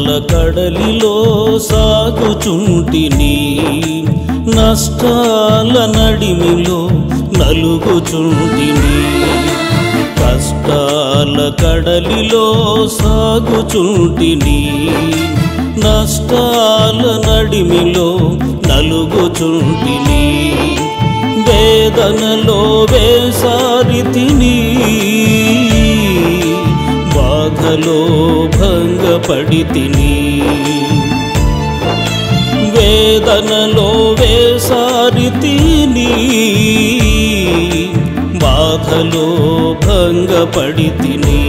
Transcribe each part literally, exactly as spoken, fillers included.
కష్టాల కడలిలో సాగుచుంటిని, నష్టాల నడిమిలో నలుగుచుంటిని. కష్టాల కడలిలో సాగుచుంటిని, నష్టాల నడిమిలో నలుగుచుంటిని. వేదనలో వేసారితిని, బాధలో భంగపడితిని. వేదనలో వేసారితిని, బాధలో భంగపడితిని.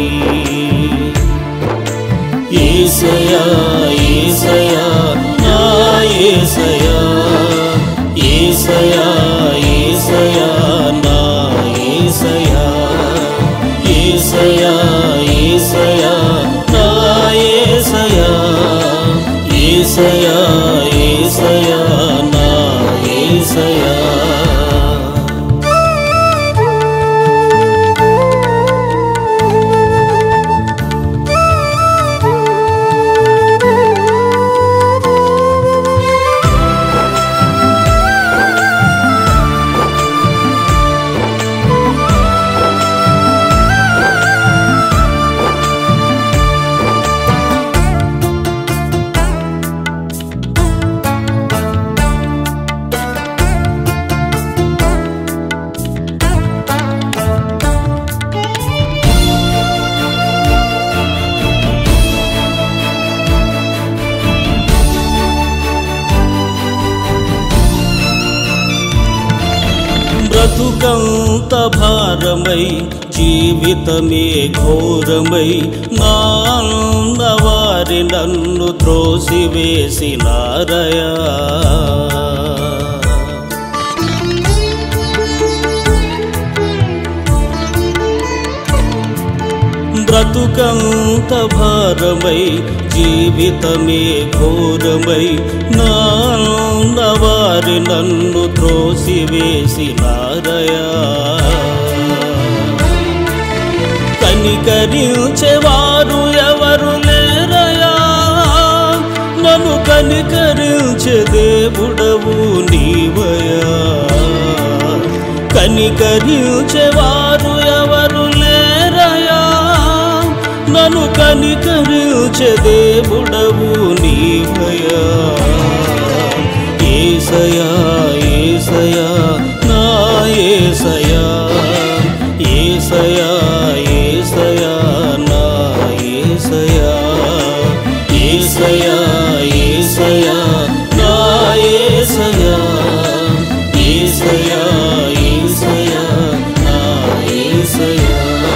యేసయ్యా యేసయ్యా నా యేసయ్యా, యేసయ్యా యేసయ్యా నా యేసయ్యా, యేసయ్యా యేసయ్యా నా యేసయ్యా, యేసయ్యా యేసయ్యా నా యేసయ్యా. బ్రతుకంత భారమై జీవితమే ఘోరమై, నా అన్నవారి నన్ను త్రోసివేసినారయా. బ్రతుకంత భారమై జీవితమే ఘోరమై, నా అన్నవారి నన్ను త్రోసివేసినారయా. కనికరించేవారు ఎవరు లేరయా, నన్ను కనికరించే దేవుడవు నీవయా. కనికరించేవారు ఎవరు లేరయా, నన్ను కనికరించే దేవుడవు నీవయా. యేసయ్యా యేసయ్యా నా యేసయ్యా, యేసయ్యా యేసయ్యా నా యేసయ్యా, యేసయ్యా యేసయ్యా నా యేసయ్యా, యేసయ్యా యేసయ్యా నా యేసయ్యా.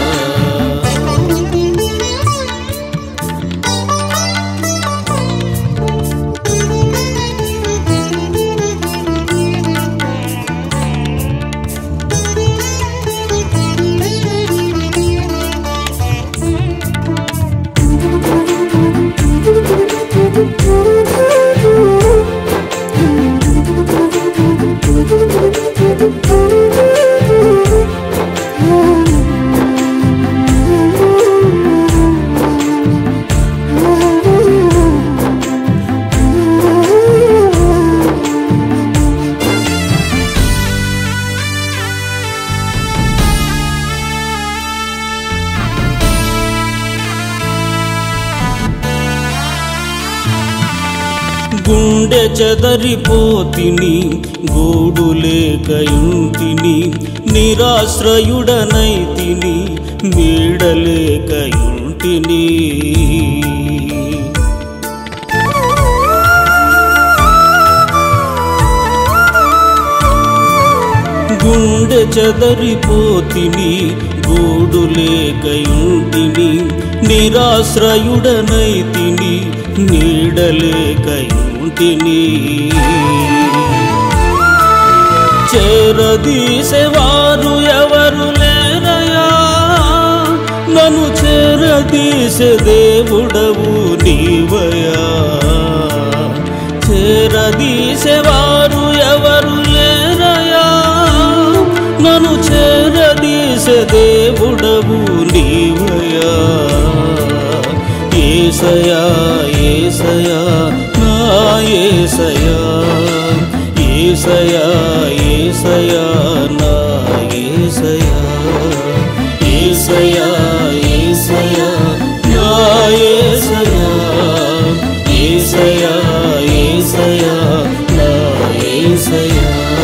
గుండె చెదరిపోతిని, గూడు లేకయుంటిని, నిరాశ్రయుడనైతిని, నీడలేకయుంటిని. గుండె చెదరిపోతిని, గూడు లేకయుంటిని, నిరాశ్రయుడనైతిని, నీడలేకయుంటిని. చేరదీసేవారు ఎవరు లేరయా, నన్ను చేరదీసే దేవుడవు నీవయా. చేరదీసేవారు ఎవరు లేరయా, నన్ను చేరదీసే దేవుడవు నీవయా. యేసయ్యా యేసయ్యా ఏసయ్యా ఏసయ్యా నా ఏసయ్యా ఏసయ్యా ఏసయ్యా నా ఏసయ్యా ఏసయ్యా ఏసయ్యా నా ఏసయ్యా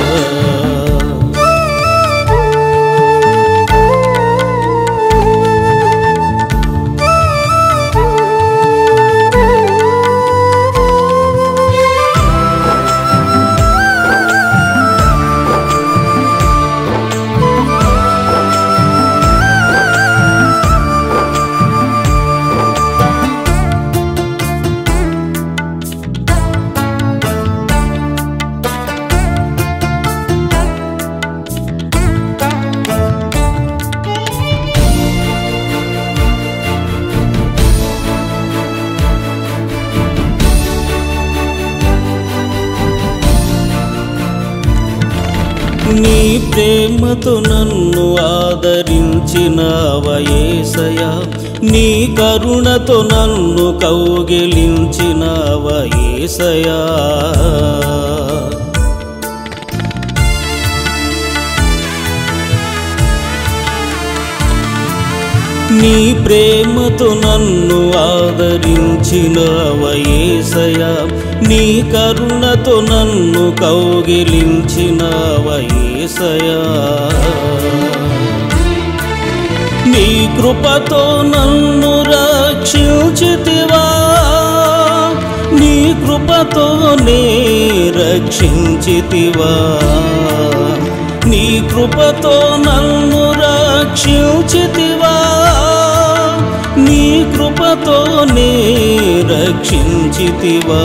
నీ ప్రేమతో నన్ను ఆదరించినావా యేసయ్యా నీ కరుణతో నన్ను కౌగిలించినావా యేసయ్యా నీ ప్రేమతో నన్ను ఆదరించినావా యేసయ్యా నీ కరుణతో నన్ను కౌగిలించినావా యేసయ్యా నీ కృపతో నన్ను రక్షించితివా నీ కృపతోనే రక్షించితివా నీ కృపతో నన్ను రక్షించితివా నీ కృపతోనే రక్షించితివా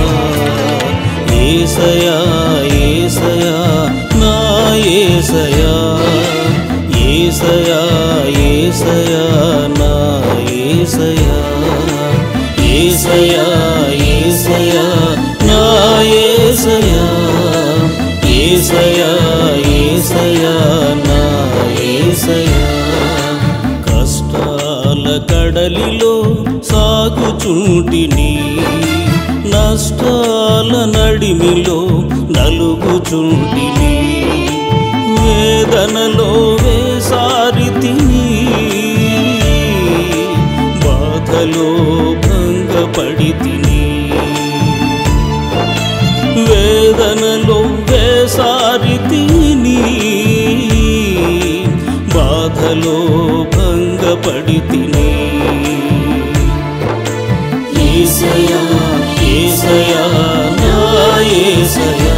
యేసయ్యా యేసయ్యా నా యేసయ్యా యేసయ్యా యేసయ్యా నా యేసయ్యా యేసయ్యా యేసయ్యా నా యేసయ్యా యేసయ్యా యేసయ్యా నా యేసయ్యా కష్టాల కడలిలో సాగుచుంటిని నష్టాల నడిమిలో నలుగుచుంటిని వేదనలో వేసారితిని బాధలో భంగపడితిని వేదనలో వేసారితిని బాధలో భంగపడితిని యేసయ్యా యేసయ్యా నా యేసయ్యా